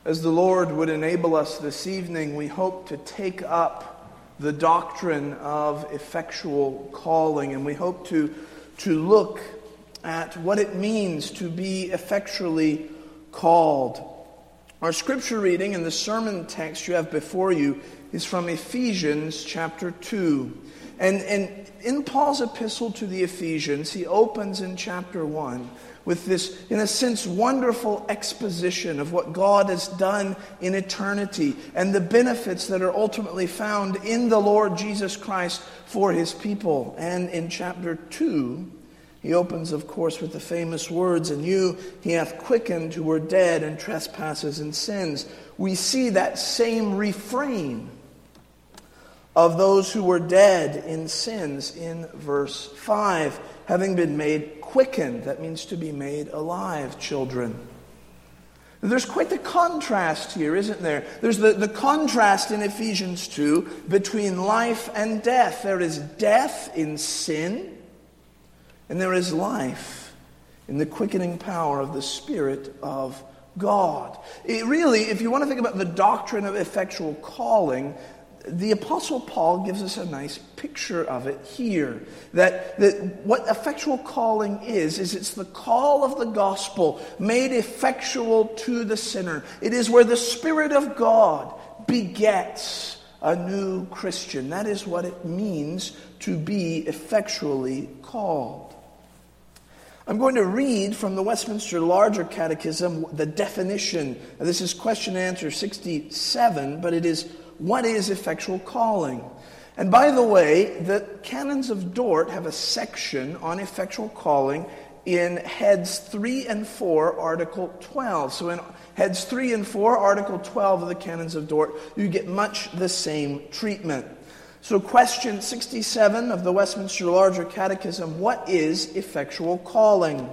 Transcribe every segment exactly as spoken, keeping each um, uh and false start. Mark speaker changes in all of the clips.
Speaker 1: As the Lord would enable us this evening, we hope to take up the doctrine of effectual calling, and we hope to, to look at what it means to be effectually called. Our scripture reading in the sermon text you have before you is from Ephesians chapter two. And, and in Paul's epistle to the Ephesians, he opens in chapter one with this, in a sense, wonderful exposition of what God has done in eternity and the benefits that are ultimately found in the Lord Jesus Christ for his people. And in chapter two, he opens, of course, with the famous words, "And you he hath quickened who were dead in trespasses and sins." We see that same refrain of those who were dead in sins in verse five, having been made quickened. That means to be made alive, children. There's quite the contrast here, isn't there? There's the, the contrast in Ephesians two between life and death. There is death in sin, and there is life in the quickening power of the Spirit of God. It really, if you want to think about the doctrine of effectual calling, the Apostle Paul gives us a nice picture of it here. That, that what effectual calling is, is it's the call of the gospel made effectual to the sinner. It is where the Spirit of God begets a new Christian. That is what it means to be effectually called. I'm going to read from the Westminster Larger Catechism the definition. This is question and answer sixty-seven, but it is, what is effectual calling? And by the way, the Canons of Dort have a section on effectual calling in heads three and four, article twelve. So in heads three and four, article twelve of the Canons of Dort, you get much the same treatment. So question sixty-seven of the Westminster Larger Catechism, what is effectual calling?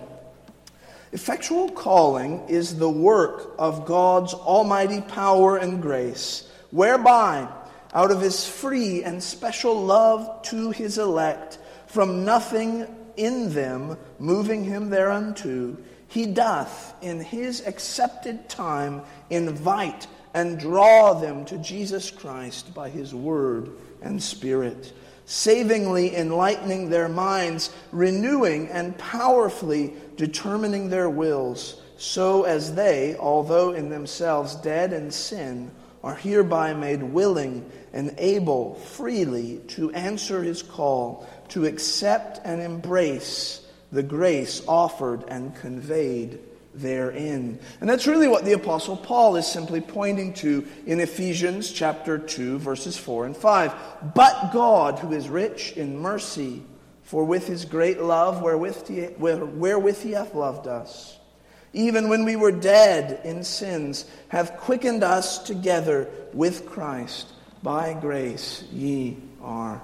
Speaker 1: Effectual calling is the work of God's almighty power and grace, whereby, out of his free and special love to his elect, from nothing in them moving him thereunto, he doth in his accepted time invite and draw them to Jesus Christ by his word and Spirit, savingly enlightening their minds, renewing and powerfully determining their wills, so as they, although in themselves dead in sin, are hereby made willing and able freely to answer his call, to accept and embrace the grace offered and conveyed therein. And that's really what the Apostle Paul is simply pointing to in Ephesians chapter two, verses four and five. But God, who is rich in mercy, for with his great love wherewith he, wherewith he hath loved us, even when we were dead in sins, hath quickened us together with Christ. By grace ye are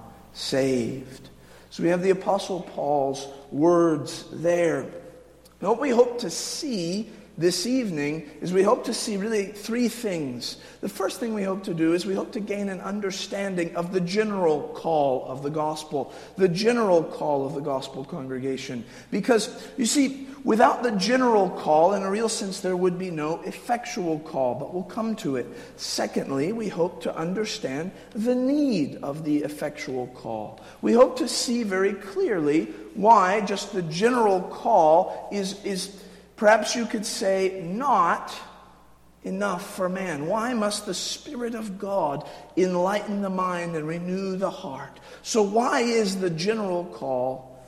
Speaker 1: saved. So we have the Apostle Paul's words there. And what we hope to see this evening is we hope to see really three things. The first thing we hope to do is we hope to gain an understanding of the general call of the gospel, the general call of the gospel congregation. Because, you see, without the general call, in a real sense, there would be no effectual call, but we'll come to it. Secondly, we hope to understand the need of the effectual call. We hope to see very clearly why just the general call is, is perhaps you could say, not enough for man. Why must the Spirit of God enlighten the mind and renew the heart? So why is the general call,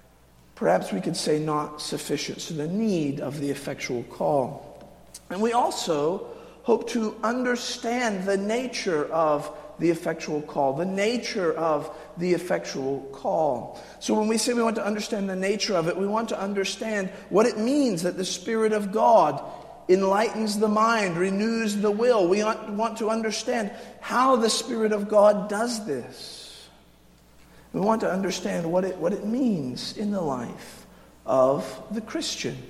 Speaker 1: perhaps we could say, not sufficient? So the need of the effectual call. And we also hope to understand the nature of the effectual call, the nature of the effectual call. So when we say we want to understand the nature of it, we want to understand what it means that the Spirit of God enlightens the mind, renews the will. We want to understand how the Spirit of God does this. We want to understand what it, what it means in the life of the Christian.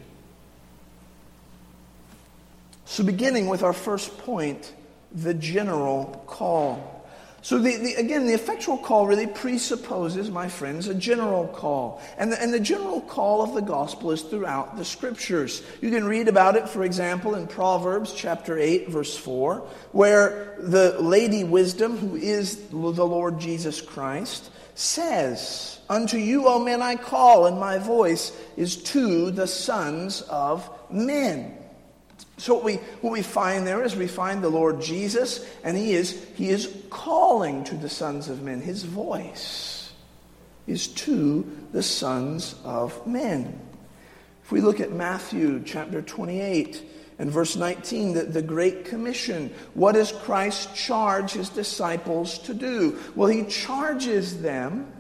Speaker 1: So beginning with our first point, the general call. So the, the, again, the effectual call really presupposes, my friends, a general call. And the, and the general call of the gospel is throughout the Scriptures. You can read about it, for example, in Proverbs chapter eight, verse four, where the Lady Wisdom, who is the Lord Jesus Christ, says, "Unto you, O men, I call, and my voice is to the sons of men." So what we what we find there is we find the Lord Jesus, and he is he is calling to the sons of men. His voice is to the sons of men. If we look at Matthew chapter twenty-eight and verse nineteen, the, the Great Commission, what does Christ charge his disciples to do? Well, he charges them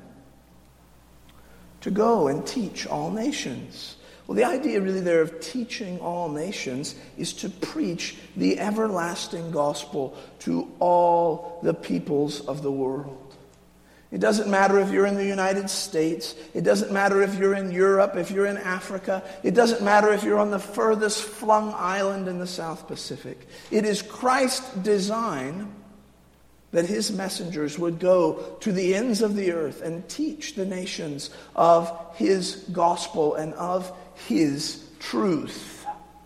Speaker 1: to go and teach all nations. Well, the idea really there of teaching all nations is to preach the everlasting gospel to all the peoples of the world. It doesn't matter if you're in the United States. It doesn't matter if you're in Europe, if you're in Africa. It doesn't matter if you're on the furthest flung island in the South Pacific. It is Christ's design that his messengers would go to the ends of the earth and teach the nations of his gospel and of his truth.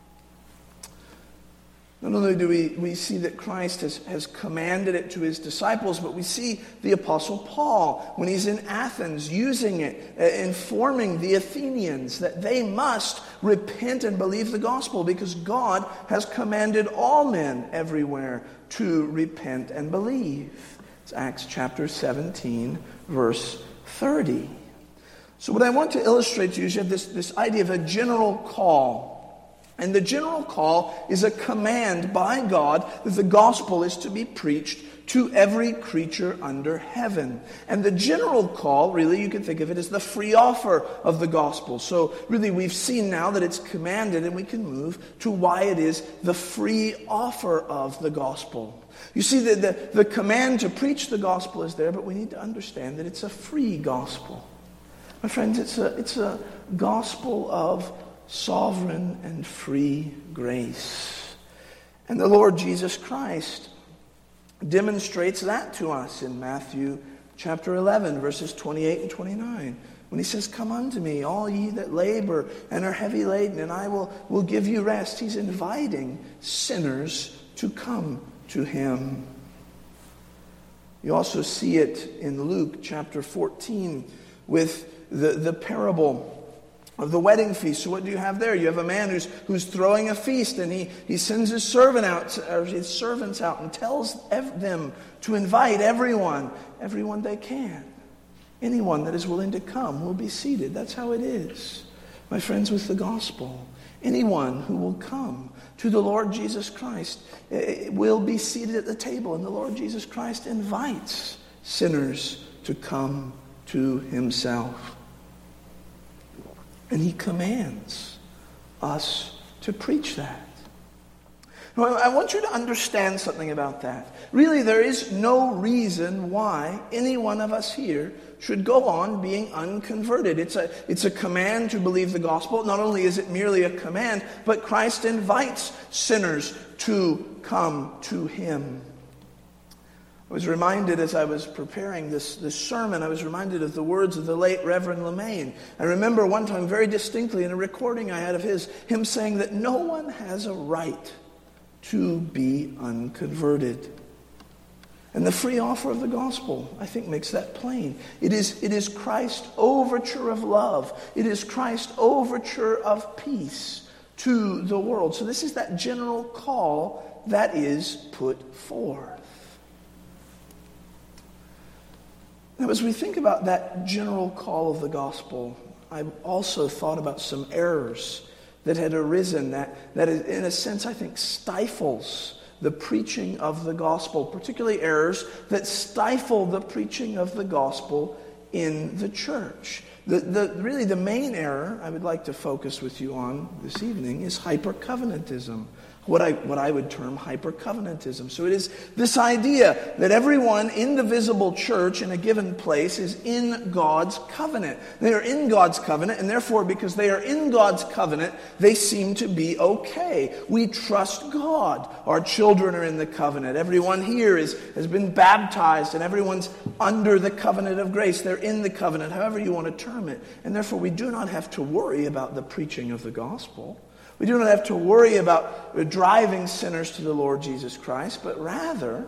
Speaker 1: Not only do we, we see that Christ has, has commanded it to his disciples, but we see the Apostle Paul, when he's in Athens, using it, uh, informing the Athenians that they must repent and believe the gospel because God has commanded all men everywhere to repent and believe. It's Acts chapter seventeen, verse thirty. So what I want to illustrate to you is you have this, this idea of a general call. And the general call is a command by God that the gospel is to be preached to every creature under heaven. And the general call, really, you can think of it as the free offer of the gospel. So really we've seen now that it's commanded, and we can move to why it is the free offer of the gospel. You see, the, the, the command to preach the gospel is there, but we need to understand that it's a free gospel. My friends, it's a, it's a gospel of sovereign and free grace. And the Lord Jesus Christ demonstrates that to us in Matthew chapter eleven, verses twenty-eight and twenty-nine. When he says, "Come unto me, all ye that labor and are heavy laden, and I will, will give you rest." He's inviting sinners to come to him. You also see it in Luke chapter fourteen with the, the parable of the wedding feast. So what do you have there? You have a man who's who's throwing a feast, and he, he sends his servant out, or his servants out, and tells ev- them to invite everyone, everyone they can. Anyone that is willing to come will be seated. That's how it is, my friends, with the gospel. Anyone who will come to the Lord Jesus Christ will be seated at the table, and the Lord Jesus Christ invites sinners to come to himself. And he commands us to preach that. Now, I want you to understand something about that. Really, there is no reason why any one of us here should go on being unconverted. It's a, it's a command to believe the gospel. Not only is it merely a command, but Christ invites sinners to come to him. I was reminded as I was preparing this, this sermon, I was reminded of the words of the late Reverend LeMaine. I remember one time very distinctly in a recording I had of his, him saying that no one has a right to be unconverted. And the free offer of the gospel, I think, makes that plain. It is, it is Christ's overture of love. It is Christ's overture of peace to the world. So this is that general call that is put forth. Now, as we think about that general call of the gospel, I've also thought about some errors that had arisen that, that in a sense, I think, stifles the preaching of the gospel, particularly errors that stifle the preaching of the gospel in the church. The, the, really, the main error I would like to focus with you on this evening is hyper-covenantism. what I, what I would term hyper-covenantism. So it is this idea that everyone in the visible church in a given place is in God's covenant. They are in God's covenant, and therefore, because they are in God's covenant, they seem to be okay. We trust God. Our children are in the covenant. Everyone here is, has been baptized, and everyone's under the covenant of grace. They're in the covenant, however you want to term it. And therefore, we do not have to worry about the preaching of the gospel. We do not have to worry about driving sinners to the Lord Jesus Christ, but rather,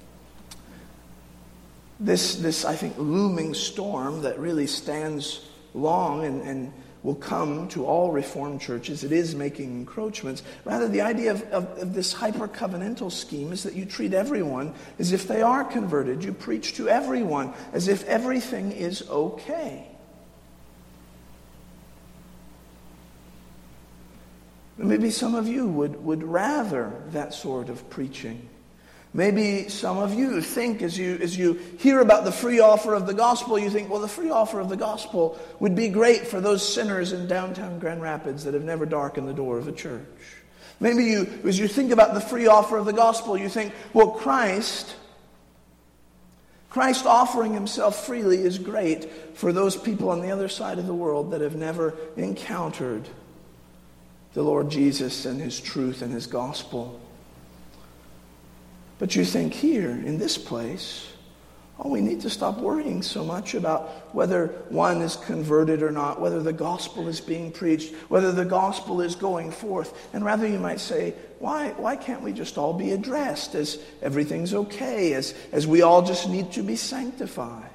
Speaker 1: this, this I think, looming storm that really stands long and, and will come to all Reformed churches, it is making encroachments. Rather, the idea of, of, of this hyper-covenantal scheme is that you treat everyone as if they are converted. You preach to everyone as if everything is okay. Maybe some of you would, would rather that sort of preaching. Maybe some of you think as you as you hear about the free offer of the gospel, you think, well, the free offer of the gospel would be great for those sinners in downtown Grand Rapids that have never darkened the door of a church. Maybe you, as you think about the free offer of the gospel, you think, well, Christ, Christ offering himself freely is great for those people on the other side of the world that have never encountered the Lord Jesus and his truth and his gospel. But you think here, in this place, oh, we need to stop worrying so much about whether one is converted or not, whether the gospel is being preached, whether the gospel is going forth. And rather you might say, why, why can't we just all be addressed as everything's okay, as, as we all just need to be sanctified?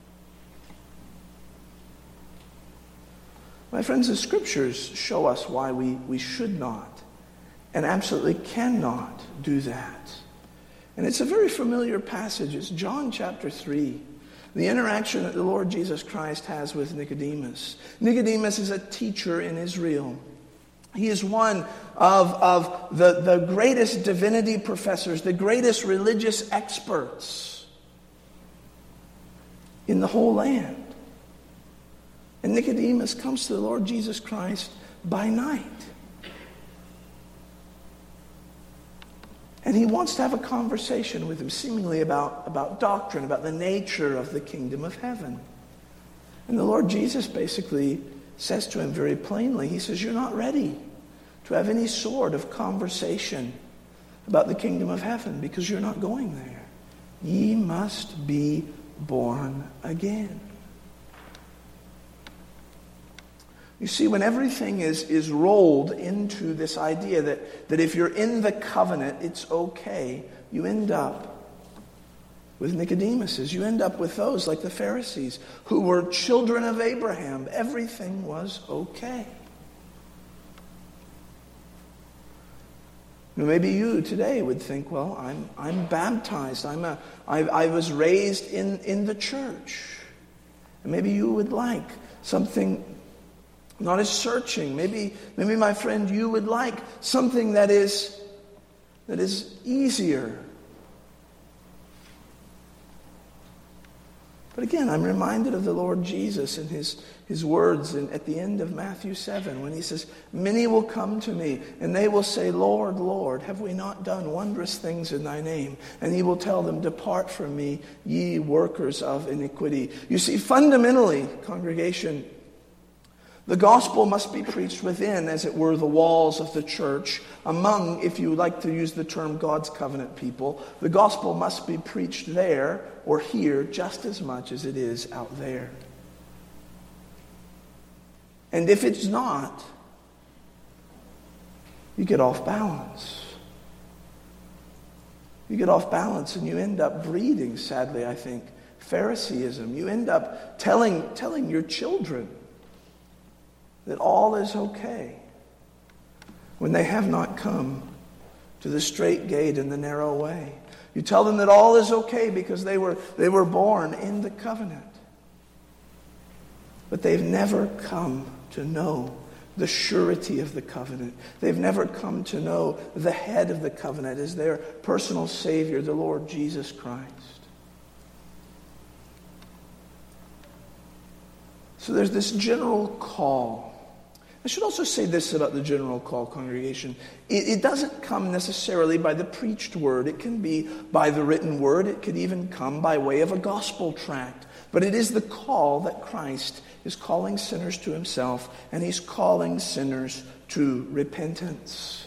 Speaker 1: My friends, the scriptures show us why we, we should not and absolutely cannot do that. And it's a very familiar passage. It's John chapter three. The interaction that the Lord Jesus Christ has with Nicodemus. Nicodemus is a teacher in Israel. He is one of, of the, the greatest divinity professors, the greatest religious experts in the whole land. And Nicodemus comes to the Lord Jesus Christ by night. And he wants to have a conversation with him, seemingly about, about doctrine, about the nature of the kingdom of heaven. And the Lord Jesus basically says to him very plainly, he says, you're not ready to have any sort of conversation about the kingdom of heaven because you're not going there. Ye must be born again. You see, when everything is, is rolled into this idea that, that if you're in the covenant, it's okay, you end up with Nicodemuses. You end up with those like the Pharisees who were children of Abraham. Everything was okay. Maybe you today would think, well, I'm I'm baptized. I'm a I, I was raised in, in the church. And maybe you would like something not as searching. Maybe, maybe, my friend, you would like something that is that is easier. But again, I'm reminded of the Lord Jesus and his, his words in, at the end of Matthew seven when he says, many will come to me and they will say, Lord, Lord, have we not done wondrous things in thy name? And he will tell them, depart from me, ye workers of iniquity. You see, fundamentally, congregation, the gospel must be preached within, as it were, the walls of the church, among, if you like to use the term, God's covenant people. The gospel must be preached there or here just as much as it is out there. And if it's not, you get off balance. You get off balance and you end up breeding, sadly, I think, Phariseeism. You end up telling, telling your children that all is okay when they have not come to the straight gate and the narrow way. You tell them that all is okay because they were, they were born in the covenant. But they've never come to know the surety of the covenant. They've never come to know the head of the covenant as their personal Savior, the Lord Jesus Christ. So there's this general call I should also say this about the general call, congregation. It, it doesn't come necessarily by the preached word. It can be by the written word. It could even come by way of a gospel tract. But it is the call that Christ is calling sinners to himself, and he's calling sinners to repentance.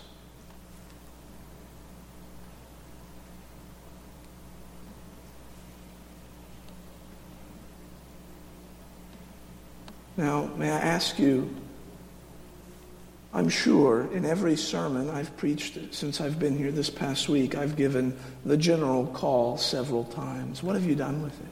Speaker 1: Now, may I ask you, I'm sure in every sermon I've preached since I've been here this past week, I've given the general call several times. What have you done with it?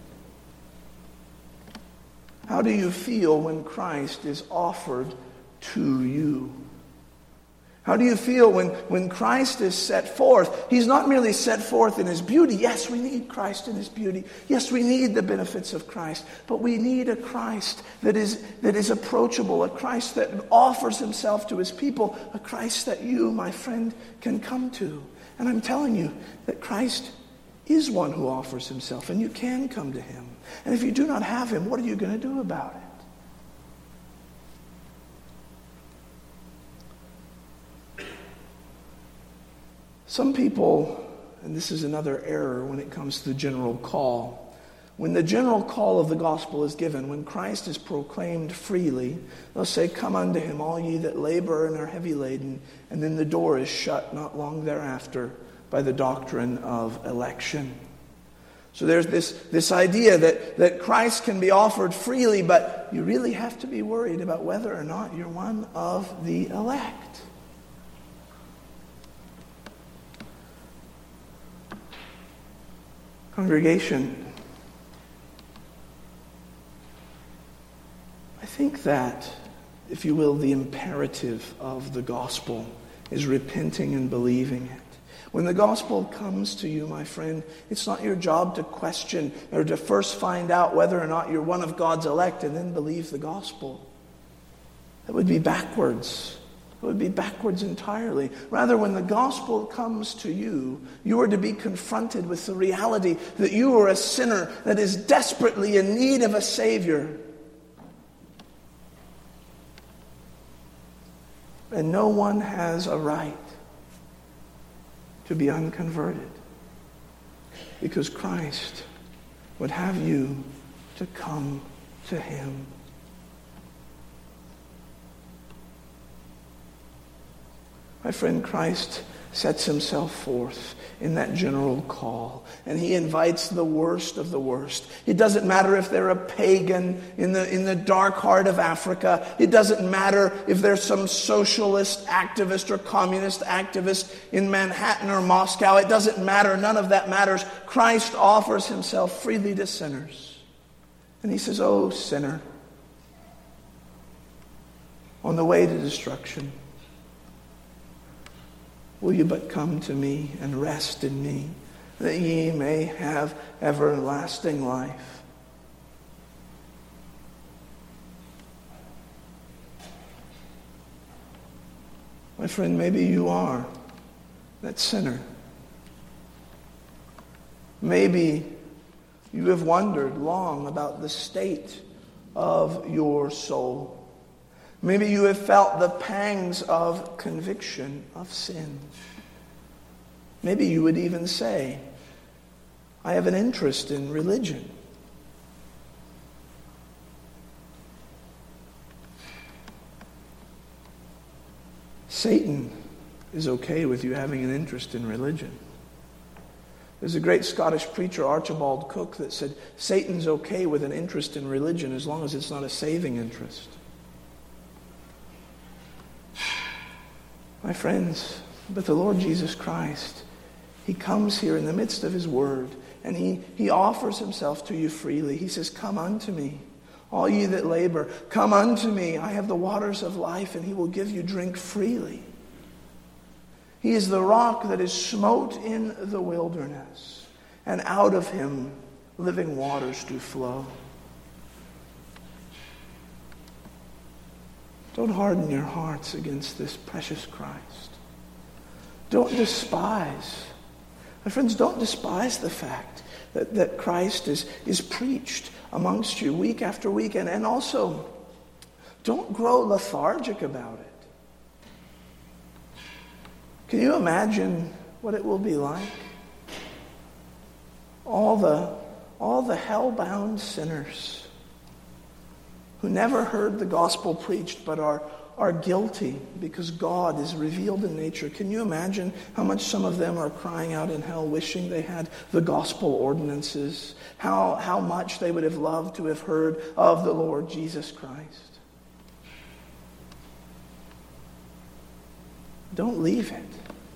Speaker 1: How do you feel when Christ is offered to you? How do you feel when, when Christ is set forth? He's not merely set forth in his beauty. Yes, we need Christ in his beauty. Yes, we need the benefits of Christ. But we need a Christ that is, that is approachable, a Christ that offers himself to his people, a Christ that you, my friend, can come to. And I'm telling you that Christ is one who offers himself, and you can come to him. And if you do not have him, what are you going to do about it? Some people, and this is another error when it comes to the general call, when the general call of the gospel is given, when Christ is proclaimed freely, they'll say, "Come unto him, all ye that labor and are heavy laden," and then the door is shut not long thereafter by the doctrine of election. So there's this, this idea that, that Christ can be offered freely, but you really have to be worried about whether or not you're one of the elect. Congregation, I think that, if you will, the imperative of the gospel is repenting and believing it. When the gospel comes to you, my friend, it's not your job to question or to first find out whether or not you're one of God's elect and then believe the gospel. That would be backwards. It would be backwards entirely. Rather, when the gospel comes to you, you are to be confronted with the reality that you are a sinner that is desperately in need of a Savior. And no one has a right to be unconverted, because Christ would have you to come to him. My friend, Christ sets himself forth in that general call, and he invites the worst of the worst. It doesn't matter if they're a pagan in the in the dark heart of Africa. It doesn't matter if there's some socialist activist or communist activist in Manhattan or Moscow. It doesn't matter. None of that matters. Christ offers himself freely to sinners. And he says, "Oh, sinner, on the way to destruction, will you but come to me and rest in me, that ye may have everlasting life?" My friend, maybe you are that sinner. Maybe you have wondered long about the state of your soul. Maybe you have felt the pangs of conviction of sin. Maybe you would even say, "I have an interest in religion." Satan is okay with you having an interest in religion. There's a great Scottish preacher, Archibald Cook, that said, Satan's okay with an interest in religion as long as it's not a saving interest. My friends, but the Lord Jesus Christ, he comes here in the midst of his word, and he, he offers himself to you freely. He says, "Come unto me, all ye that labor. Come unto me. I have the waters of life, and he will give you drink freely." He is the rock that is smote in the wilderness, and out of him living waters do flow. Don't harden your hearts against this precious Christ. Don't despise. My friends, don't despise the fact that, that Christ is, is preached amongst you week after week. And, and also, Don't grow lethargic about it. Can you imagine what it will be like? All the, all the hell-bound sinners who never heard the gospel preached but are, are guilty because God is revealed in nature. Can you imagine how much some of them are crying out in hell, wishing they had the gospel ordinances? How, how much they would have loved to have heard of the Lord Jesus Christ. Don't leave it.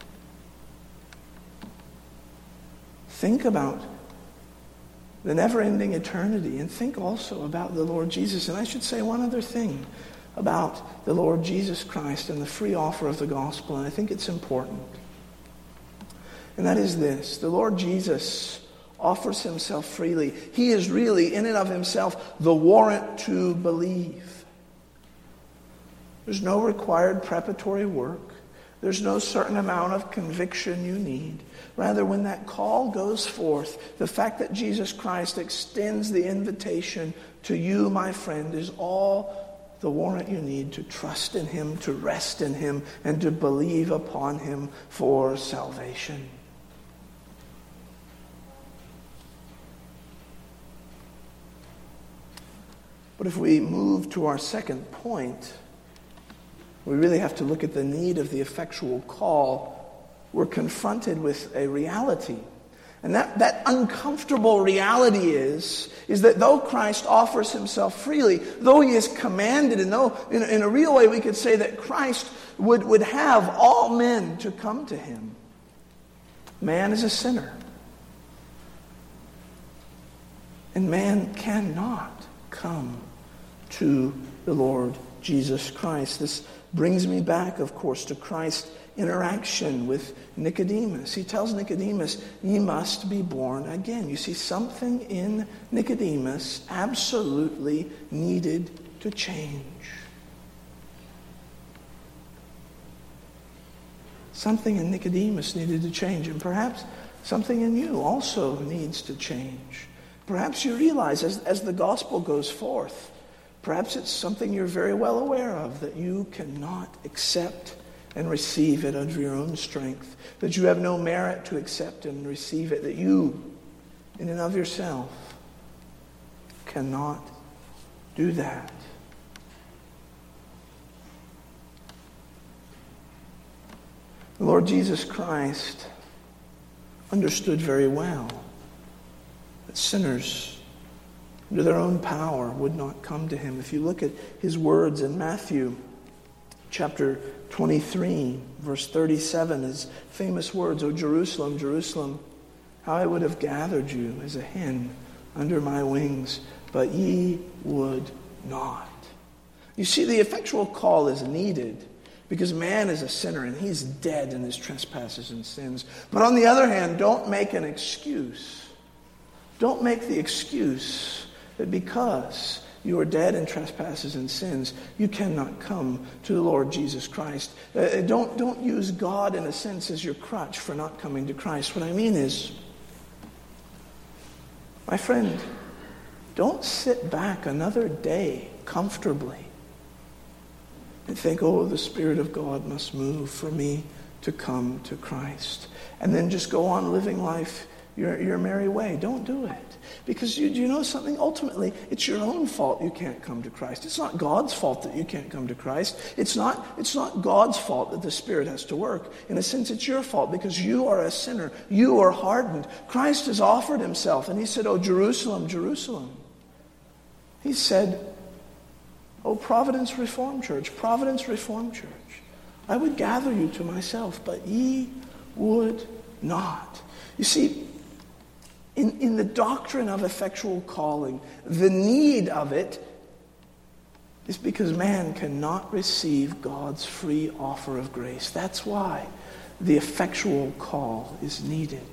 Speaker 1: Think about the never-ending eternity, and think also about the Lord Jesus. And I should say one other thing about the Lord Jesus Christ and the free offer of the gospel, and I think it's important. And that is this: the Lord Jesus offers himself freely. He is really, in and of himself, the warrant to believe. There's no required preparatory work. There's no certain amount of conviction you need. Rather, when that call goes forth, the fact that Jesus Christ extends the invitation to you, my friend, is all the warrant you need to trust in him, to rest in him, and to believe upon him for salvation. But if we move to our second point, we really have to look at the need of the effectual call. We're confronted with a reality. And that, that uncomfortable reality is, is that though Christ offers himself freely, though he is commanded, and though in, in a real way we could say that Christ would, would have all men to come to him, man is a sinner. And man cannot come to the Lord Jesus Christ. This brings me back, of course, to Christ's interaction with Nicodemus. He tells Nicodemus, "Ye must be born again." You see, something in Nicodemus absolutely needed to change. Something in Nicodemus needed to change, and perhaps something in you also needs to change. Perhaps you realize as, as the gospel goes forth, perhaps it's something you're very well aware of, that you cannot accept and receive it under your own strength, that you have no merit to accept and receive it, that you, in and of yourself, cannot do that. The Lord Jesus Christ understood very well that sinners, under their own power, would not come to him. If you look at his words in Matthew chapter twenty-three, verse thirty-seven, his famous words, "O Jerusalem, Jerusalem, how I would have gathered you as a hen under my wings, but ye would not." You see, the effectual call is needed because man is a sinner and he's dead in his trespasses and sins. But on the other hand, don't make an excuse. Don't make the excuse that because you are dead in trespasses and sins, you cannot come to the Lord Jesus Christ. Uh, don't, don't use God, in a sense, as your crutch for not coming to Christ. What I mean is, my friend, don't sit back another day comfortably and think, "Oh, the Spirit of God must move for me to come to Christ," and then just go on living life your, your merry way. Don't do it. Because you, you know something? Ultimately, it's your own fault you can't come to Christ. It's not God's fault that you can't come to Christ. It's not, it's not God's fault that the Spirit has to work. In a sense, it's your fault because you are a sinner. You are hardened. Christ has offered himself, and he said, "Oh, Jerusalem, Jerusalem." He said, "Oh, Providence Reformed Church, Providence Reformed Church, I would gather you to myself, but ye would not." You see, In, in the doctrine of effectual calling, the need of it is because man cannot receive God's free offer of grace. That's why the effectual call is needed.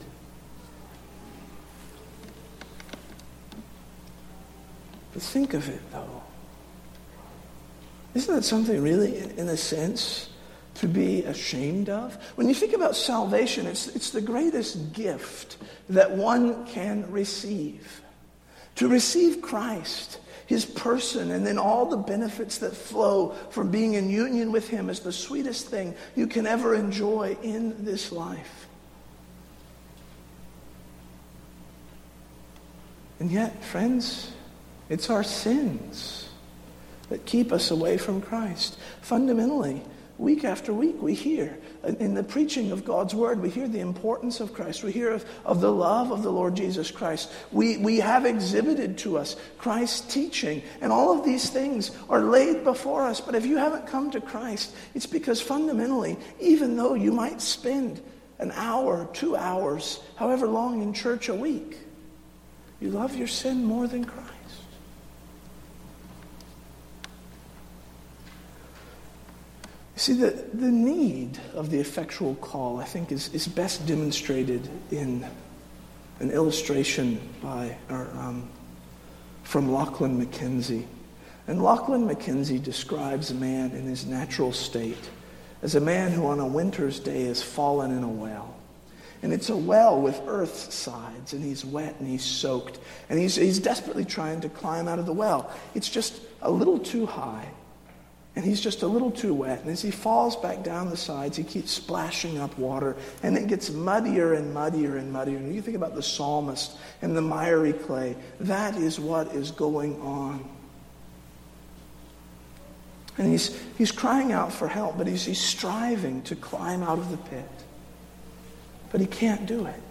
Speaker 1: But think of it, though. Isn't that something really, in a sense, to be ashamed of? When you think about salvation, it's, it's the greatest gift that one can receive. To receive Christ, his person, and then all the benefits that flow from being in union with him is the sweetest thing you can ever enjoy in this life. And yet, friends, it's our sins that keep us away from Christ. Fundamentally, week after week, we hear in the preaching of God's word, we hear the importance of Christ. We hear of, of the love of the Lord Jesus Christ. We, we have exhibited to us Christ's teaching, and all of these things are laid before us. But if you haven't come to Christ, it's because fundamentally, even though you might spend an hour, two hours, however long in church a week, you love your sin more than Christ. See, the, the need of the effectual call, I think, is, is best demonstrated in an illustration by or, um, from Lachlan Mackenzie. And Lachlan Mackenzie describes a man in his natural state as a man who on a winter's day has fallen in a well. And it's a well with earth's sides, and he's wet and he's soaked. And he's, he's desperately trying to climb out of the well. It's just a little too high. And he's just a little too wet. And as he falls back down the sides, he keeps splashing up water. And it gets muddier and muddier and muddier. And you think about the psalmist and the miry clay. That is what is going on. And he's he's crying out for help, but he's, he's striving to climb out of the pit. But he can't do it.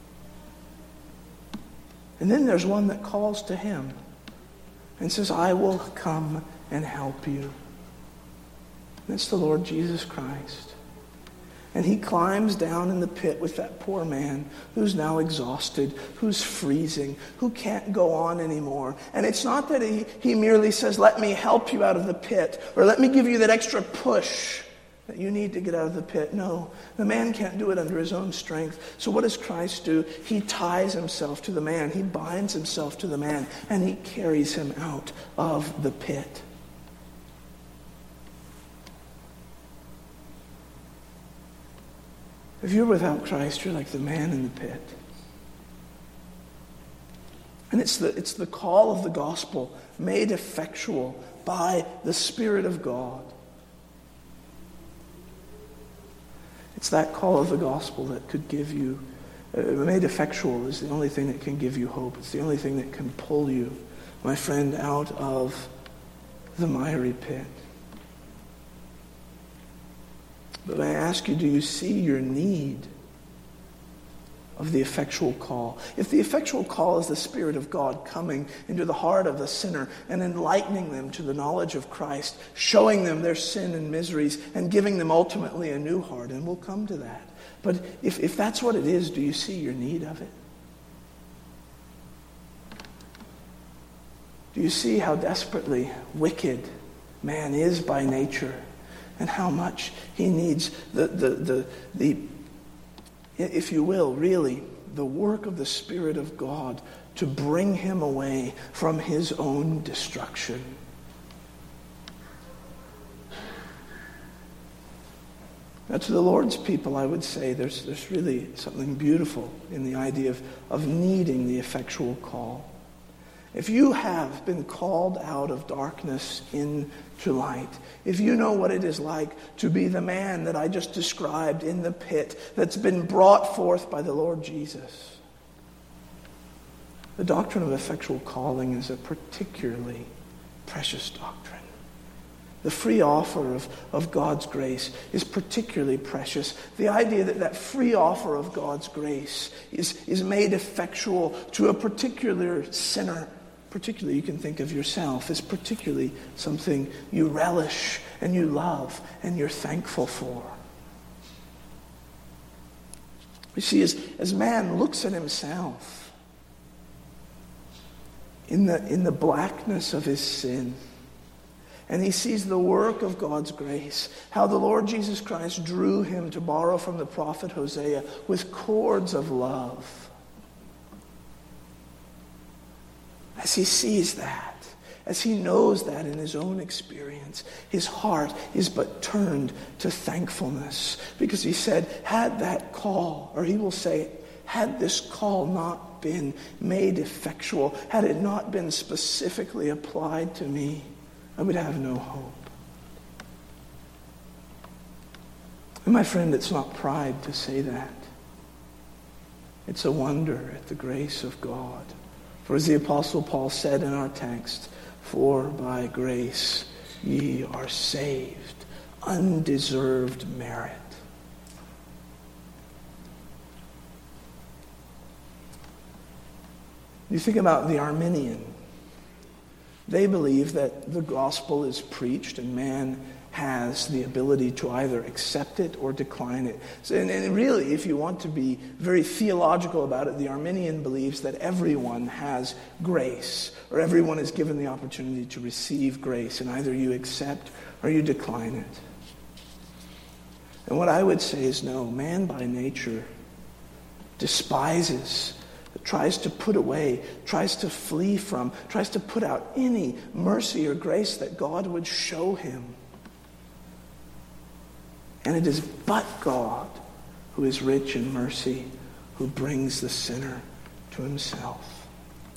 Speaker 1: And then there's one that calls to him and says, I will come and help you. That's the Lord Jesus Christ. And he climbs down in the pit with that poor man who's now exhausted, who's freezing, who can't go on anymore. And it's not that he, he merely says, let me help you out of the pit, or let me give you that extra push that you need to get out of the pit. No, the man can't do it under his own strength. So what does Christ do? He ties himself to the man. He binds himself to the man, and he carries him out of the pit. If you're without Christ, you're like the man in the pit. And it's the, it's the call of the gospel made effectual by the Spirit of God. It's that call of the gospel that could give you, uh, made effectual is the only thing that can give you hope. It's the only thing that can pull you, my friend, out of the miry pit. But I ask you, do you see your need of the effectual call? If the effectual call is the Spirit of God coming into the heart of the sinner and enlightening them to the knowledge of Christ, showing them their sin and miseries, and giving them ultimately a new heart, and we'll come to that. But if, if that's what it is, do you see your need of it? Do you see how desperately wicked man is by nature? And how much he needs the, the, the, the, if you will, really, the work of the Spirit of God to bring him away from his own destruction. Now, to the Lord's people, I would say there's, there's really something beautiful in the idea of, of needing the effectual call. If you have been called out of darkness into light, if you know what it is like to be the man that I just described in the pit that's been brought forth by the Lord Jesus, the doctrine of effectual calling is a particularly precious doctrine. The free offer of, of God's grace is particularly precious. The idea that that free offer of God's grace is, is made effectual to a particular sinner, particularly you can think of yourself, is particularly something you relish and you love and you're thankful for. You see, as, as man looks at himself in the, in the blackness of his sin, and he sees the work of God's grace, how the Lord Jesus Christ drew him, to borrow from the prophet Hosea, with cords of love. As he sees that, as he knows that in his own experience, his heart is but turned to thankfulness. Because he said, had that call, or he will say, had this call not been made effectual, had it not been specifically applied to me, I would have no hope. And my friend, it's not pride to say that. It's a wonder at the grace of God. For as the Apostle Paul said in our text, for by grace ye are saved, undeserved merit. You think about the Arminian. They believe that the gospel is preached and man has the ability to either accept it or decline it. So, and, and really, if you want to be very theological about it, the Arminian believes that everyone has grace, or everyone is given the opportunity to receive grace, and either you accept or you decline it. And what I would say is no, man by nature despises, tries to put away, tries to flee from, tries to put out any mercy or grace that God would show him. And it is but God who is rich in mercy, who brings the sinner to himself.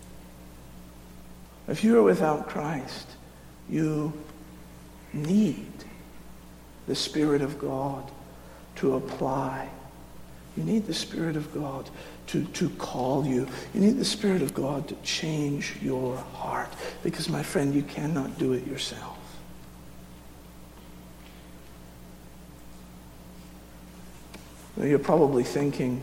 Speaker 1: If you are without Christ, you need the Spirit of God to apply. You need the Spirit of God to, to call you. You need the Spirit of God to change your heart. Because, my friend, you cannot do it yourself. Now, you're probably thinking,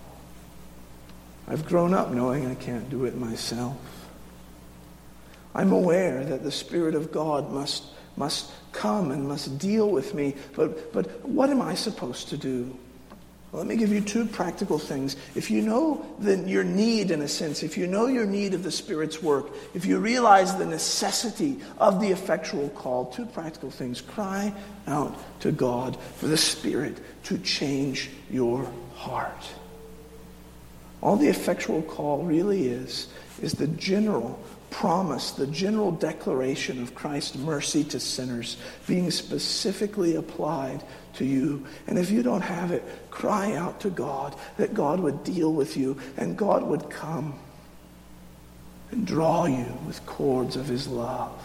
Speaker 1: I've grown up knowing I can't do it myself. I'm aware that the Spirit of God must, must come and must deal with me. But, but what am I supposed to do? Well, let me give you two practical things. If you know the, your need, in a sense, if you know your need of the Spirit's work, if you realize the necessity of the effectual call, two practical things. Cry out to God for the Spirit to change your heart. All the effectual call really is, is the general promise, the general declaration of Christ's mercy to sinners being specifically applied to you. And if you don't have it, cry out to God that God would deal with you and God would come and draw you with cords of his love.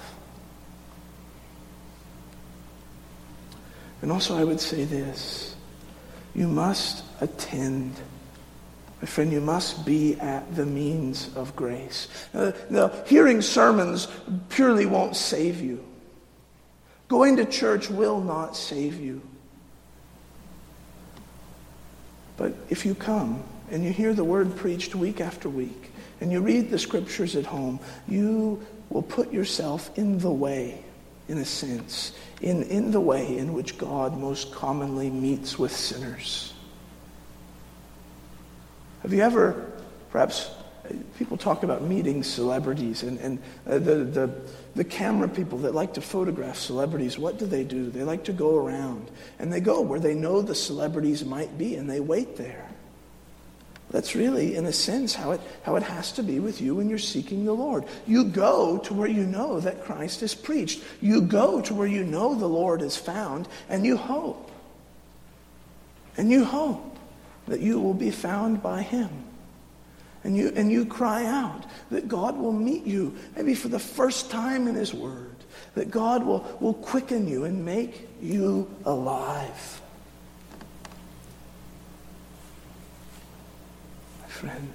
Speaker 1: And also I would say this, you must attend. My friend, you must be at the means of grace. Uh, now, hearing sermons purely won't save you. Going to church will not save you. But if you come and you hear the word preached week after week, and you read the scriptures at home, you will put yourself in the way, in a sense, in, in the way in which God most commonly meets with sinners. Have you ever, perhaps, people talk about meeting celebrities, and, and uh, the, the, the camera people that like to photograph celebrities, what do they do? They like to go around, and they go where they know the celebrities might be, and they wait there. That's really, in a sense, how it, how it has to be with you when you're seeking the Lord. You go to where you know that Christ is preached. You go to where you know the Lord is found, and you hope. And you hope that you will be found by him. And you and you cry out that God will meet you, maybe for the first time in his word, that God will, will quicken you and make you alive. My friend,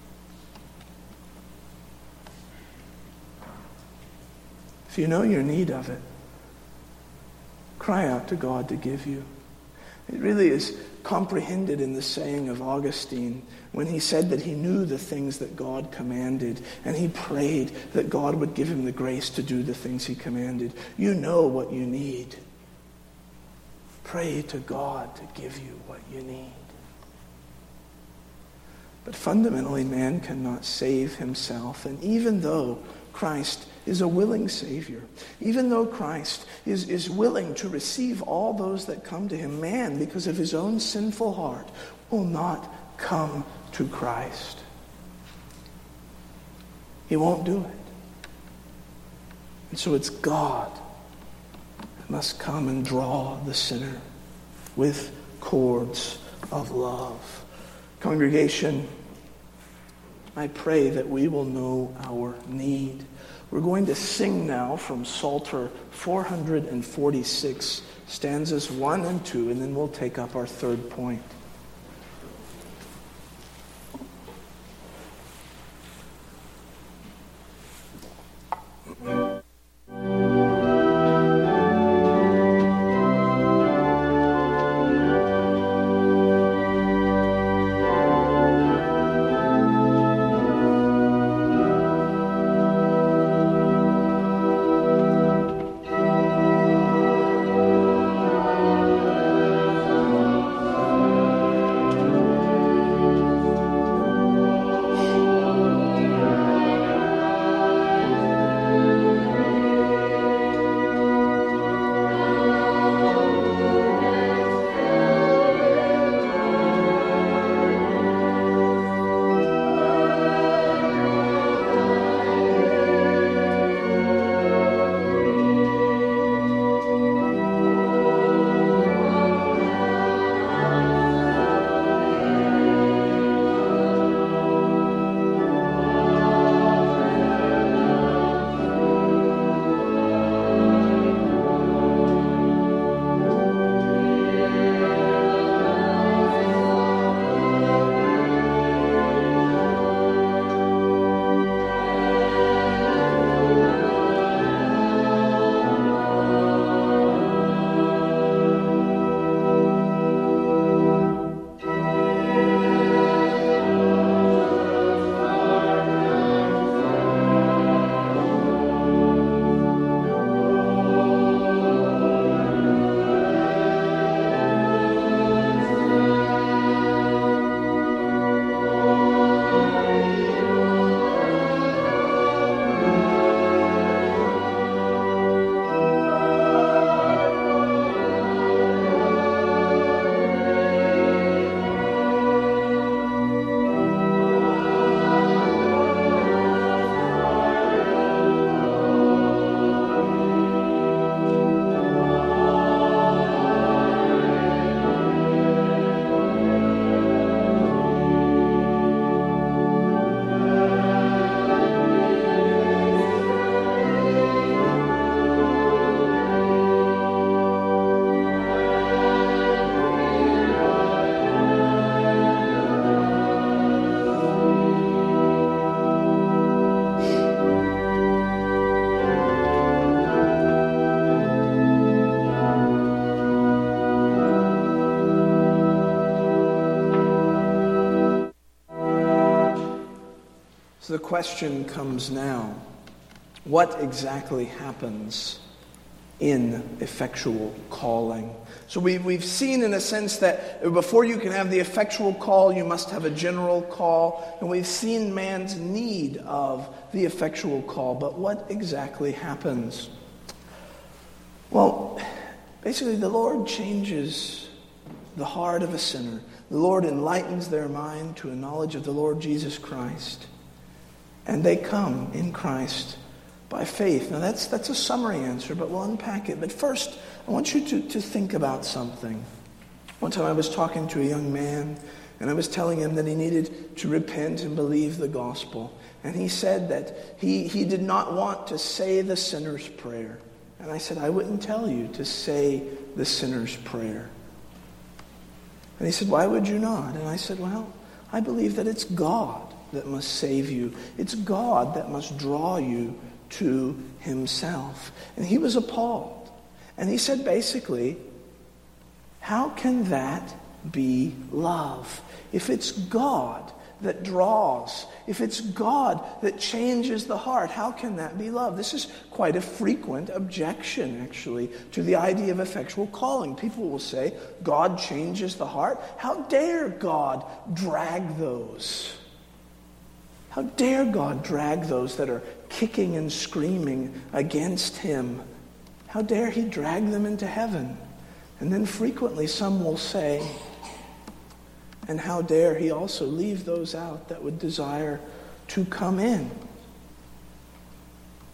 Speaker 1: if you know your need of it, cry out to God to give you. It really is comprehended in the saying of Augustine when he said that he knew the things that God commanded, and he prayed that God would give him the grace to do the things he commanded. You know what you need. Pray to God to give you what you need. But fundamentally, man cannot save himself, and even though Christ is a willing Savior, even though Christ is, is willing to receive all those that come to him, man, because of his own sinful heart, will not come to Christ. He won't do it. And so it's God that must come and draw the sinner with cords of love. Congregation, I pray that we will know our need. We're going to sing now from Psalter four forty-six, stanzas one and two, and then we'll take up our third point. So the question comes now, what exactly happens in effectual calling? So we, we've seen in a sense that before you can have the effectual call, you must have a general call. And we've seen man's need of the effectual call. But what exactly happens? Well, basically the Lord changes the heart of a sinner. The Lord enlightens their mind to a knowledge of the Lord Jesus Christ. And they come in Christ by faith. Now that's that's a summary answer, but we'll unpack it. But first, I want you to, to think about something. One time I was talking to a young man, and I was telling him that he needed to repent and believe the gospel. And he said that he, he did not want to say the sinner's prayer. And I said, I wouldn't tell you to say the sinner's prayer. And he said, why would you not? And I said, well, I believe that it's God that must save you. It's God that must draw you to himself. And he was appalled. And he said basically, how can that be love? If it's God that draws, if it's God that changes the heart, how can that be love? This is quite a frequent objection, actually, to the idea of effectual calling. People will say, God changes the heart. How dare God drag those? How dare God drag those that are kicking and screaming against him? How dare he drag them into heaven? And then frequently some will say, and how dare he also leave those out that would desire to come in?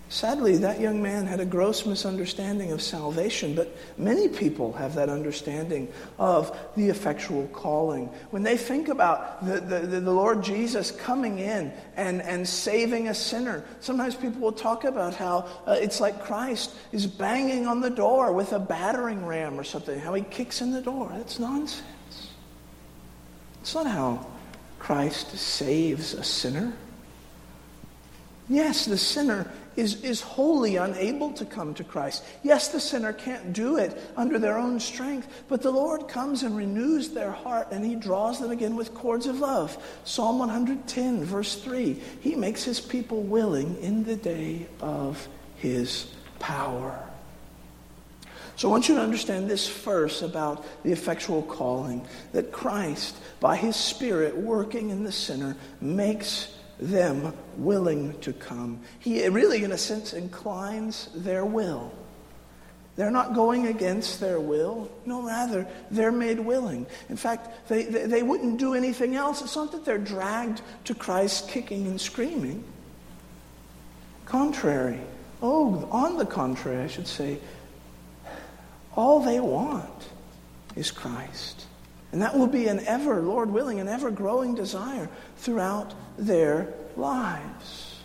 Speaker 1: Sadly, that young man had a gross misunderstanding of salvation, but many people have that understanding of the effectual calling. When they think about the, the, the Lord Jesus coming in and, and saving a sinner, sometimes people will talk about how uh, it's like Christ is banging on the door with a battering ram or something, how he kicks in the door. That's nonsense. It's not how Christ saves a sinner. Yes, the sinner is, is wholly unable to come to Christ. Yes, the sinner can't do it under their own strength, but the Lord comes and renews their heart, and he draws them again with cords of love. Psalm one ten, verse three, he makes his people willing in the day of his power. So I want you to understand this first about the effectual calling, that Christ, by his Spirit working in the sinner, makes them willing to come. He really, in a sense, inclines their will. They're not going against their will. No, rather, they're made willing. In fact, they, they, they wouldn't do anything else. It's not that they're dragged to Christ kicking and screaming. Contrary. Oh, on the contrary, I should say, all they want is Christ. And that will be an ever, Lord willing, an ever-growing desire throughout their lives.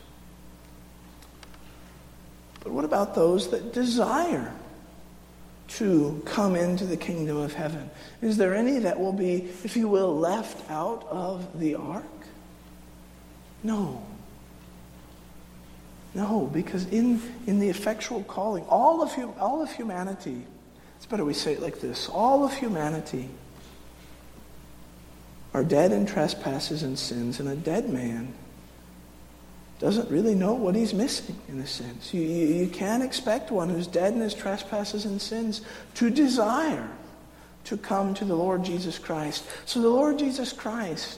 Speaker 1: But what about those that desire to come into the kingdom of heaven? Is there any that will be, if you will, left out of the ark? No. No, because in, in the effectual calling, all of hum, all of humanity, it's better we say it like this, all of humanity are dead in trespasses and sins, and a dead man doesn't really know what he's missing, in a sense. You, you, you can't expect one who's dead in his trespasses and sins to desire to come to the Lord Jesus Christ. So the Lord Jesus Christ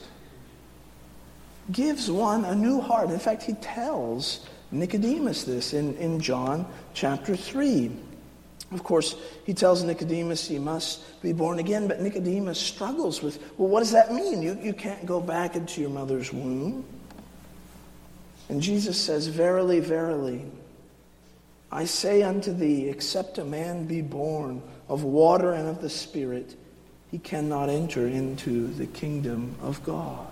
Speaker 1: gives one a new heart. In fact, he tells Nicodemus this in, in John chapter three. Of course, he tells Nicodemus he must be born again, but Nicodemus struggles with, well, what does that mean? You, you can't go back into your mother's womb. And Jesus says, verily, verily, I say unto thee, except a man be born of water and of the Spirit, he cannot enter into the kingdom of God.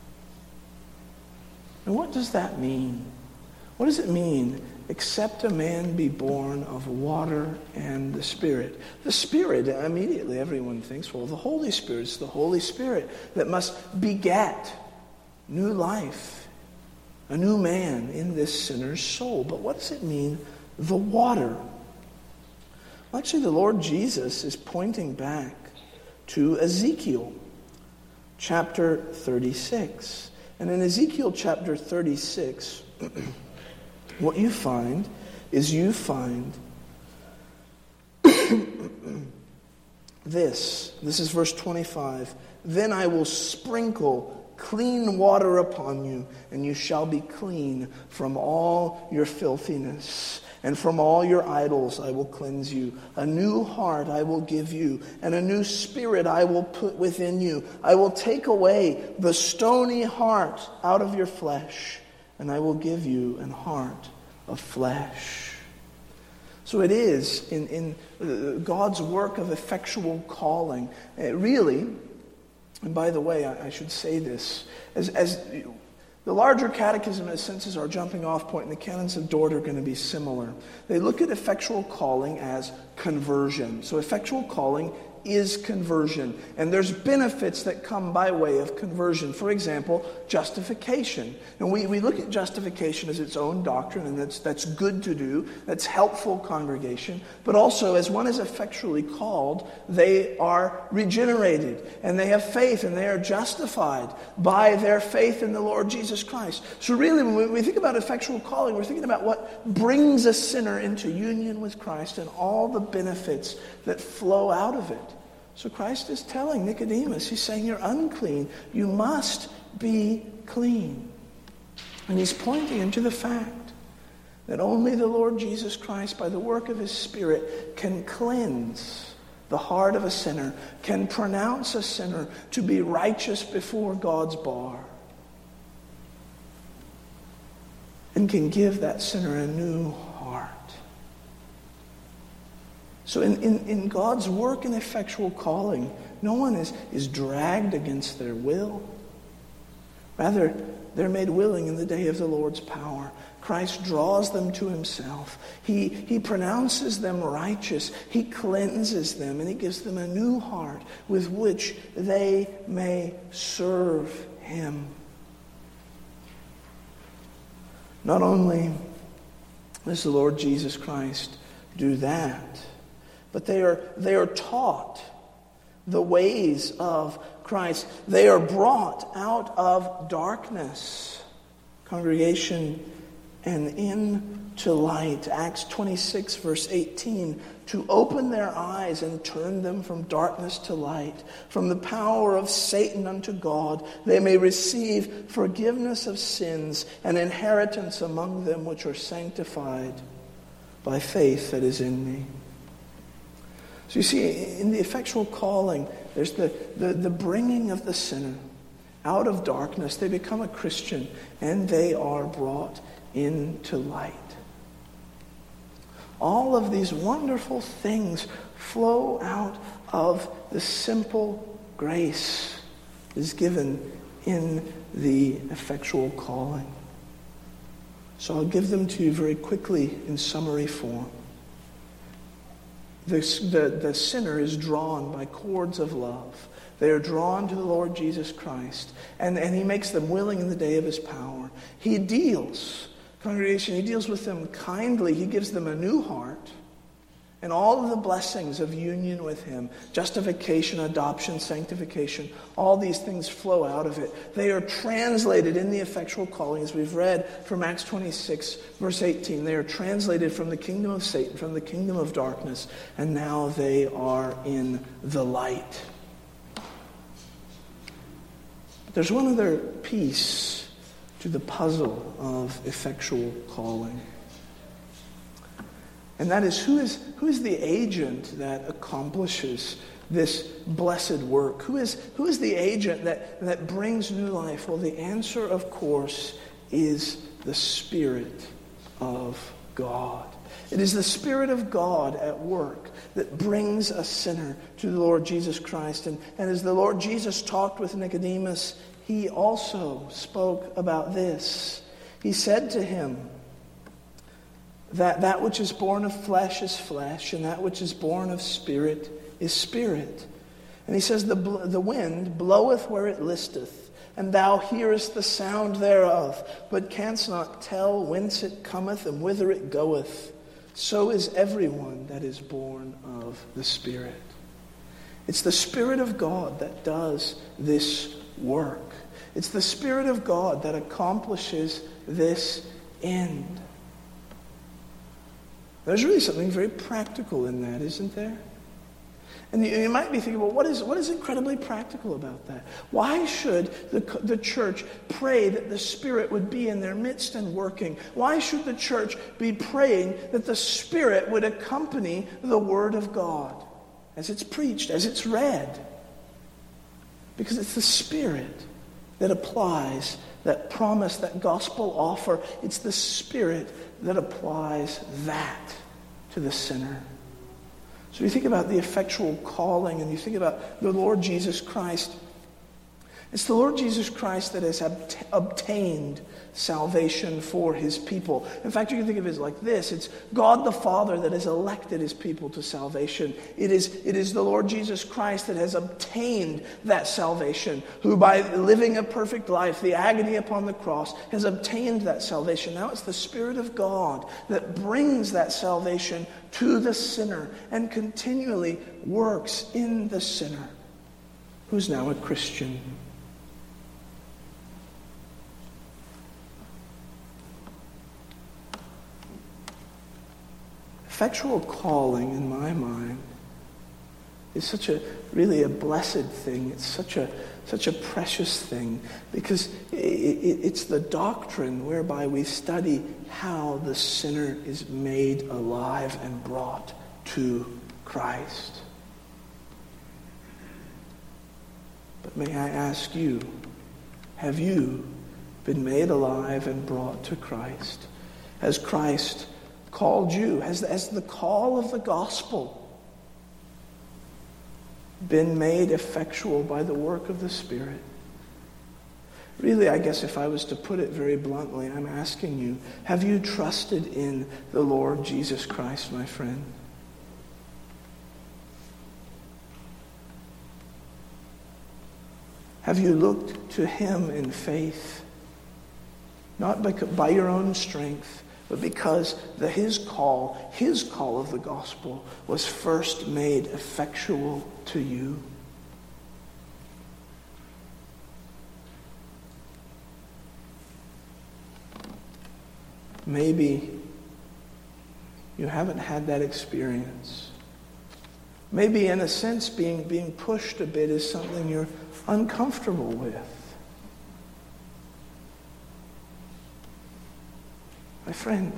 Speaker 1: And what does that mean? What does it mean? Except a man be born of water and the Spirit. The Spirit, immediately everyone thinks, well, the Holy Spirit is the Holy Spirit that must beget new life, a new man in this sinner's soul. But what does it mean, the water? Well, actually, the Lord Jesus is pointing back to Ezekiel chapter thirty-six. And in Ezekiel chapter thirty-six, what you find is you find this. This is verse twenty-five. Then I will sprinkle clean water upon you, and you shall be clean from all your filthiness. And from all your idols I will cleanse you. A new heart I will give you, and a new spirit I will put within you. I will take away the stony heart out of your flesh, and I will give you an heart of flesh. So it is in, in God's work of effectual calling. It really, and by the way, I, I should say this, as, as the larger catechism, in a sense, is our jumping off point, and the canons of Dort are going to be similar. They look at effectual calling as conversion. So effectual calling is conversion. And there's benefits that come by way of conversion. For example, justification. And we, we look at justification as its own doctrine, and that's, that's good to do. That's helpful, congregation. But also, as one is effectually called, they are regenerated, and they have faith, and they are justified by their faith in the Lord Jesus Christ. So really, when we think about effectual calling, we're thinking about what brings a sinner into union with Christ and all the benefits that flow out of it. So Christ is telling Nicodemus, he's saying, you're unclean. You must be clean. And he's pointing him to the fact that only the Lord Jesus Christ, by the work of his Spirit, can cleanse the heart of a sinner, can pronounce a sinner to be righteous before God's bar. And and can give that sinner a new heart. So in, in, in God's work and effectual calling, no one is, is dragged against their will. Rather, they're made willing in the day of the Lord's power. Christ draws them to himself. He, he pronounces them righteous. He cleanses them, and he gives them a new heart with which they may serve him. Not only does the Lord Jesus Christ do that, but they are, they are taught the ways of Christ. They are brought out of darkness, congregation, and into light. Acts twenty-six, verse eighteen, to open their eyes and turn them from darkness to light, from the power of Satan unto God, they may receive forgiveness of sins and inheritance among them which are sanctified by faith that is in me. So you see, in the effectual calling, there's the, the, the bringing of the sinner out of darkness. They become a Christian, and they are brought into light. All of these wonderful things flow out of the simple grace that is given in the effectual calling. So I'll give them to you very quickly in summary form. The, the, the sinner is drawn by cords of love. They are drawn to the Lord Jesus Christ, and, and he makes them willing in the day of his power. He deals, congregation, he deals with them kindly. He gives them a new heart and all of the blessings of union with him. Justification, adoption, sanctification, all these things flow out of it. They are translated in the effectual calling, as we've read from Acts twenty-six, verse eighteen. They are translated from the kingdom of Satan, from the kingdom of darkness, and now they are in the light. But there's one other piece to the puzzle of effectual calling. And that is, who is who is the agent that accomplishes this blessed work? Who is who is the agent that, that brings new life? Well, the answer, of course, is the Spirit of God. It is the Spirit of God at work that brings a sinner to the Lord Jesus Christ. And, and as the Lord Jesus talked with Nicodemus, he also spoke about this. He said to him, that that which is born of flesh is flesh, and that which is born of spirit is spirit. And he says, the, the wind bloweth where it listeth, and thou hearest the sound thereof, but canst not tell whence it cometh and whither it goeth. So is everyone that is born of the Spirit. It's the Spirit of God that does this work. It's the Spirit of God that accomplishes this end. There's really something very practical in that, isn't there? And you, you might be thinking, well, what is what is incredibly practical about that? Why should the, the church pray that the Spirit would be in their midst and working? Why should the church be praying that the Spirit would accompany the Word of God as it's preached, as it's read? Because it's the Spirit that applies that promise, that gospel offer. It's the Spirit that applies that to the sinner. So you think about the effectual calling, and you think about the Lord Jesus Christ. It's the Lord Jesus Christ that has obt- obtained salvation for his people. In fact, you can think of it as like this. It's God the Father that has elected his people to salvation. It is, it is the Lord Jesus Christ that has obtained that salvation, who by living a perfect life, the agony upon the cross, has obtained that salvation. Now it's the Spirit of God that brings that salvation to the sinner and continually works in the sinner, who's now a Christian. Effectual calling, in my mind, is such a really a blessed thing. It's such a such a precious thing, because it, it, it's the doctrine whereby we study how the sinner is made alive and brought to Christ. But may I ask you, have you been made alive and brought to Christ? has Christ called you? Has, has the call of the gospel been made effectual by the work of the Spirit? Really, I guess if I was to put it very bluntly, I'm asking you, have you trusted in the Lord Jesus Christ, my friend? Have you looked to him in faith? Not by, by your own strength, but because the, his call, his call of the gospel was first made effectual to you. Maybe you haven't had that experience. Maybe in a sense being, being pushed a bit is something you're uncomfortable with. My friend,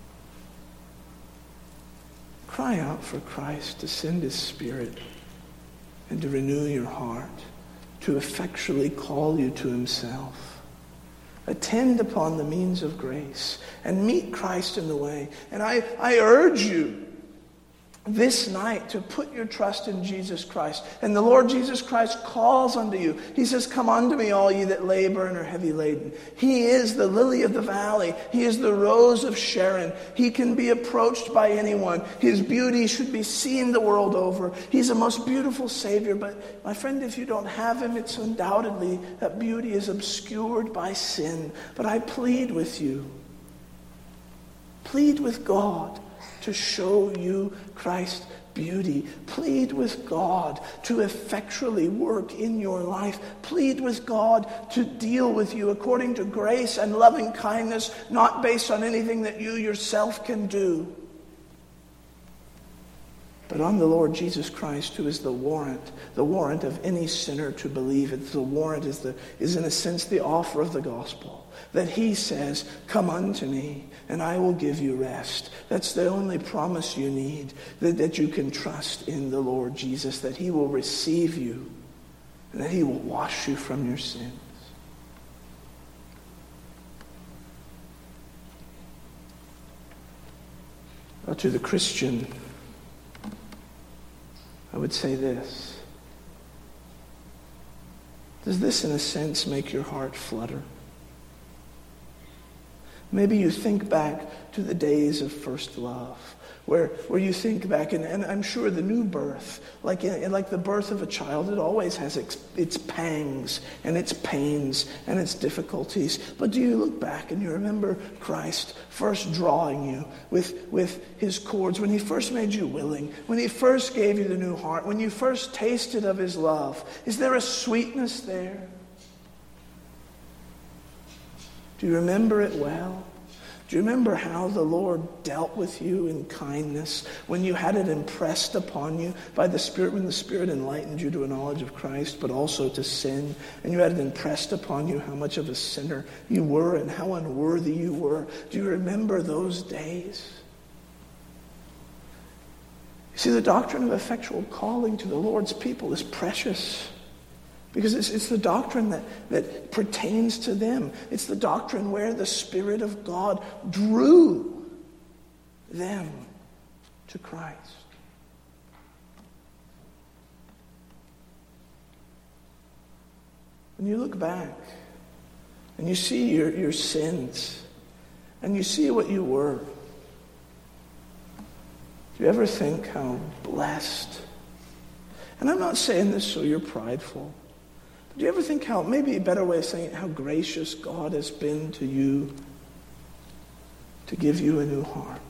Speaker 1: cry out for Christ to send his Spirit and to renew your heart, to effectually call you to himself. Attend upon the means of grace and meet Christ in the way. And I, I urge you this night to put your trust in Jesus Christ. And the Lord Jesus Christ calls unto you. He says, come unto me, all ye that labor and are heavy laden. He is the lily of the valley. He is the rose of Sharon. He can be approached by anyone. His beauty should be seen the world over. He's a most beautiful Savior. But my friend, if you don't have him, it's undoubtedly that beauty is obscured by sin. But I plead with you. Plead with God to show you Christ's beauty. Plead with God to effectually work in your life. Plead with God to deal with you according to grace and loving kindness, not based on anything that you yourself can do, but on the Lord Jesus Christ, who is the warrant, the warrant of any sinner to believe. It's the warrant is the is in a sense the offer of the gospel. That he says, come unto me, and I will give you rest. That's the only promise you need, that, that you can trust in the Lord Jesus, that he will receive you, and that he will wash you from your sins. Well, to the Christian, I would say this. Does this, in a sense, make your heart flutter? Maybe you think back to the days of first love, where, where you think back, and, and I'm sure the new birth, like in, like the birth of a child, it always has its, its pangs and its pains and its difficulties. But do you look back and you remember Christ first drawing you with, with his cords, when he first made you willing, when he first gave you the new heart, when you first tasted of his love? Is there a sweetness there? Do you remember it well? Do you remember how the Lord dealt with you in kindness when you had it impressed upon you by the Spirit, when the Spirit enlightened you to a knowledge of Christ, but also to sin, and you had it impressed upon you how much of a sinner you were and how unworthy you were? Do you remember those days? You see, the doctrine of effectual calling to the Lord's people is precious. Because it's, it's the doctrine that, that pertains to them. It's the doctrine where the Spirit of God drew them to Christ. When you look back and you see your, your sins and you see what you were, do you ever think how blessed? And I'm not saying this so you're prideful. Do you ever think how, maybe a better way of saying it, how gracious God has been to you to give you a new heart?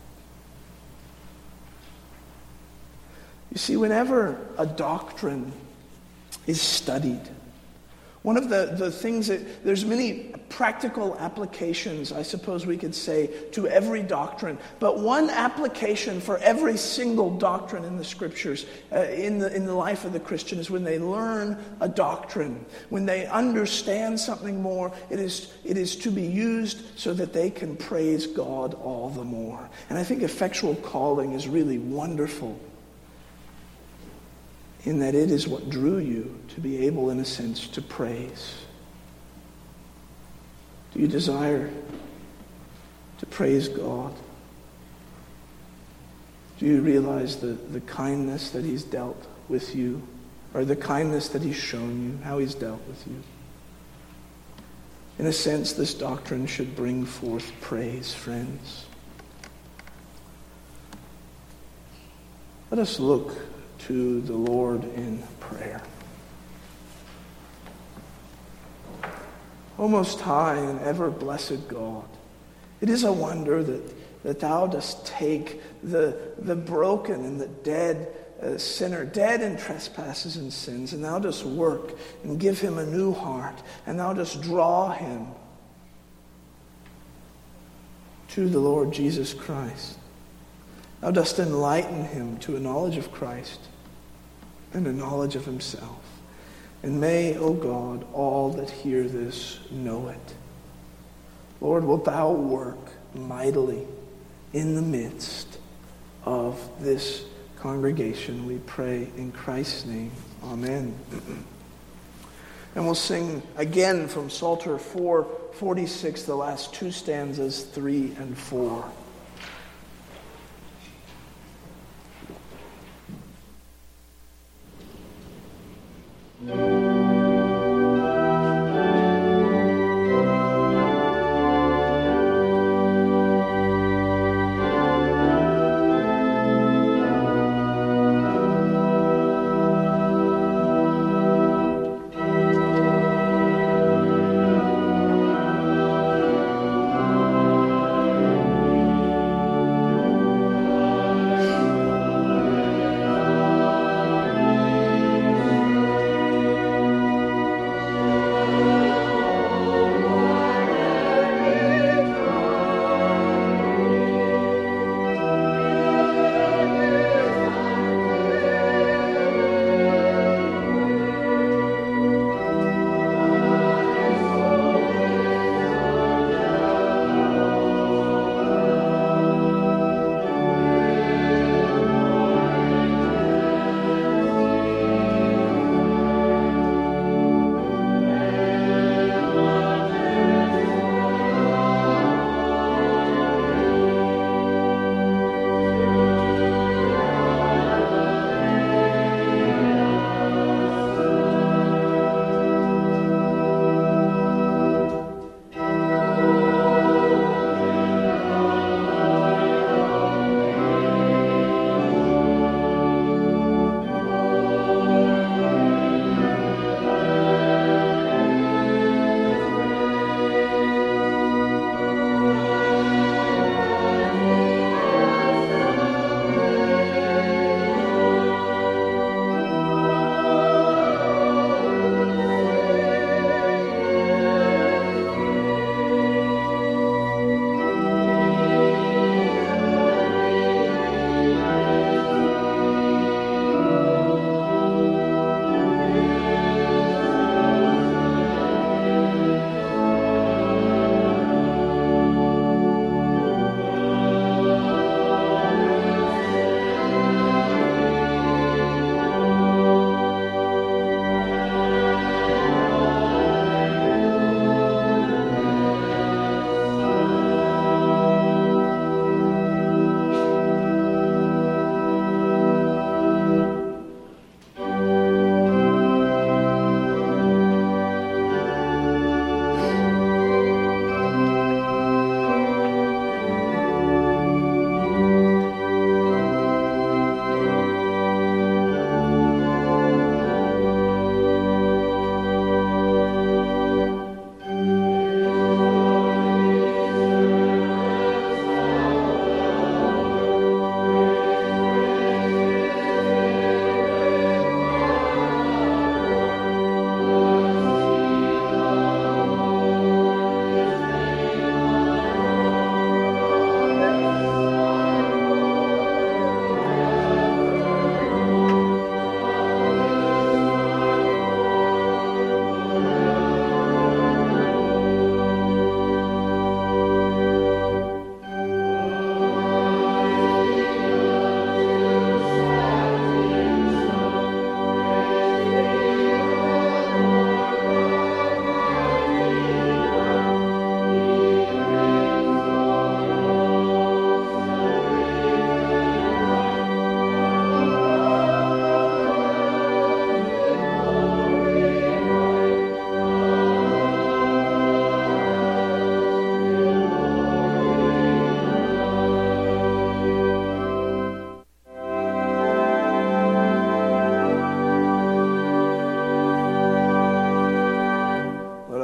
Speaker 1: You see, whenever a doctrine is studied, one of the, the things that, there's many practical applications, I suppose we could say, to every doctrine. But one application for every single doctrine in the Scriptures, uh, in the in the life of the Christian, is when they learn a doctrine, when they understand something more, it is it is to be used so that they can praise God all the more. And I think effectual calling is really wonderful, in that it is what drew you to be able, in a sense, to praise. Do you desire to praise God? Do you realize the, the kindness that he's dealt with you, or the kindness that he's shown you, how he's dealt with you? In a sense, this doctrine should bring forth praise, friends. Let us look to the Lord in prayer. O most high and ever blessed God, it is a wonder that, that thou dost take the, the broken and the dead uh, sinner, dead in trespasses and sins, and thou dost work and give him a new heart, and thou dost draw him to the Lord Jesus Christ. Thou dost enlighten him to a knowledge of Christ and a knowledge of himself. And may, O God, all that hear this know it. Lord, wilt thou work mightily in the midst of this congregation, we pray in Christ's name. Amen. And we'll sing again from Psalter four forty-six, the last two stanzas, three and four.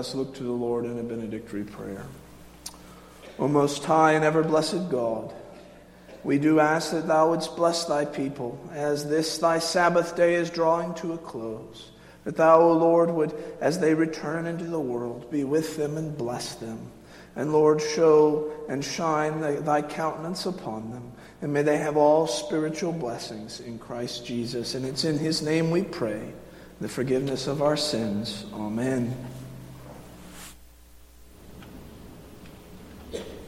Speaker 1: us look to the Lord in a benedictory prayer. O most high and ever-blessed God, we do ask that thou wouldst bless thy people as this thy Sabbath day is drawing to a close. That thou, O Lord, would, as they return into the world, be with them and bless them. And Lord, show and shine thy, thy countenance upon them. And may they have all spiritual blessings in Christ Jesus. And it's in his name we pray, the forgiveness of our sins. Amen.